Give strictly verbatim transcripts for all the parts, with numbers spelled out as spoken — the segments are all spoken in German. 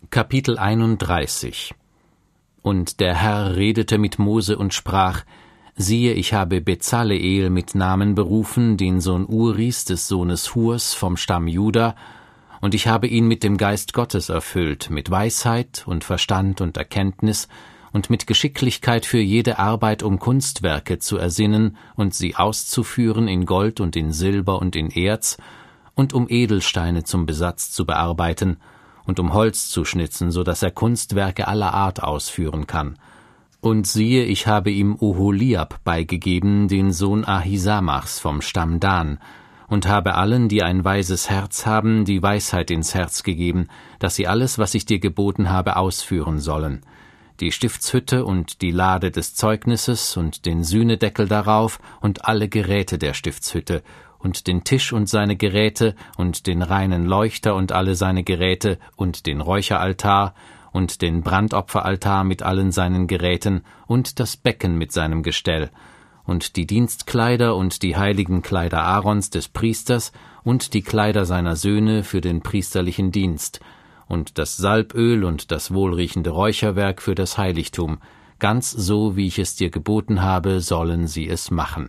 Kapitel einunddreißig. Und der Herr redete mit Mose und sprach: Siehe, ich habe Bezaleel mit Namen berufen, den Sohn Uris des Sohnes Hurs vom Stamm Juda, und ich habe ihn mit dem Geist Gottes erfüllt, mit Weisheit und Verstand und Erkenntnis und mit Geschicklichkeit für jede Arbeit, um Kunstwerke zu ersinnen und sie auszuführen in Gold und in Silber und in Erz, und um Edelsteine zum Besatz zu bearbeiten und um Holz zu schnitzen, so dass er Kunstwerke aller Art ausführen kann. Und siehe, ich habe ihm Oholiab beigegeben, den Sohn Ahisamachs vom Stamm Dan, und habe allen, die ein weises Herz haben, die Weisheit ins Herz gegeben, dass sie alles, was ich dir geboten habe, ausführen sollen. Die Stiftshütte und die Lade des Zeugnisses und den Sühnedeckel darauf und alle Geräte der Stiftshütte und den Tisch und seine Geräte und den reinen Leuchter und alle seine Geräte und den Räucheraltar und den Brandopferaltar mit allen seinen Geräten und das Becken mit seinem Gestell und die Dienstkleider und die heiligen Kleider Aarons des Priesters und die Kleider seiner Söhne für den priesterlichen Dienst und das Salböl und das wohlriechende Räucherwerk für das Heiligtum, ganz so, wie ich es dir geboten habe, sollen sie es machen.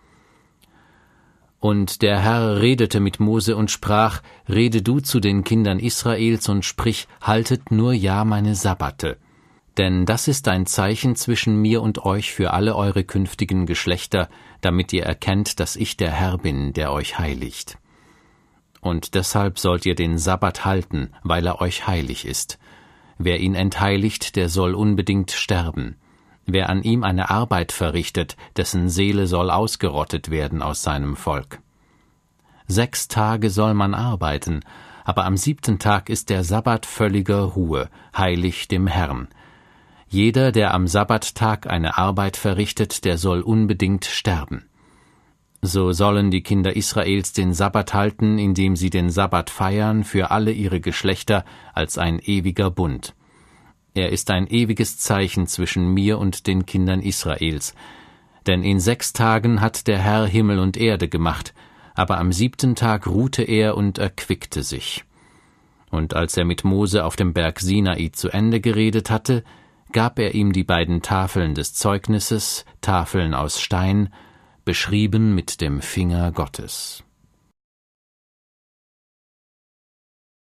Und der Herr redete mit Mose und sprach: Rede du zu den Kindern Israels und sprich: Haltet nur ja meine Sabbate. Denn das ist ein Zeichen zwischen mir und euch für alle eure künftigen Geschlechter, damit ihr erkennt, dass ich der Herr bin, der euch heiligt. Und deshalb sollt ihr den Sabbat halten, weil er euch heilig ist. Wer ihn entheiligt, der soll unbedingt sterben. Wer an ihm eine Arbeit verrichtet, dessen Seele soll ausgerottet werden aus seinem Volk. Sechs Tage soll man arbeiten, aber am siebten Tag ist der Sabbat völliger Ruhe, heilig dem Herrn. Jeder, der am Sabbattag eine Arbeit verrichtet, der soll unbedingt sterben. So sollen die Kinder Israels den Sabbat halten, indem sie den Sabbat feiern für alle ihre Geschlechter als ein ewiger Bund. Er ist ein ewiges Zeichen zwischen mir und den Kindern Israels. Denn in sechs Tagen hat der Herr Himmel und Erde gemacht, aber am siebten Tag ruhte er und erquickte sich. Und als er mit Mose auf dem Berg Sinai zu Ende geredet hatte, gab er ihm die beiden Tafeln des Zeugnisses, Tafeln aus Stein, beschrieben mit dem Finger Gottes.